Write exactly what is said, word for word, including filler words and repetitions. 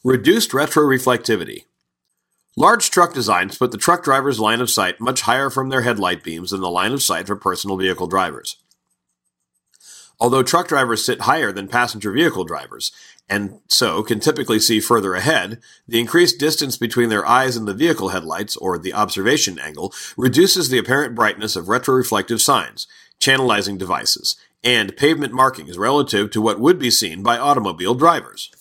Reduced retroreflectivity. Large truck designs put the truck driver's line of sight much higher from their headlight beams than the line of sight for personal vehicle drivers. Although truck drivers sit higher than passenger vehicle drivers, and so can typically see further ahead, the increased distance between their eyes and the vehicle headlights, or the observation angle, reduces the apparent brightness of retroreflective signs, channelizing devices, and pavement markings relative to what would be seen by automobile drivers.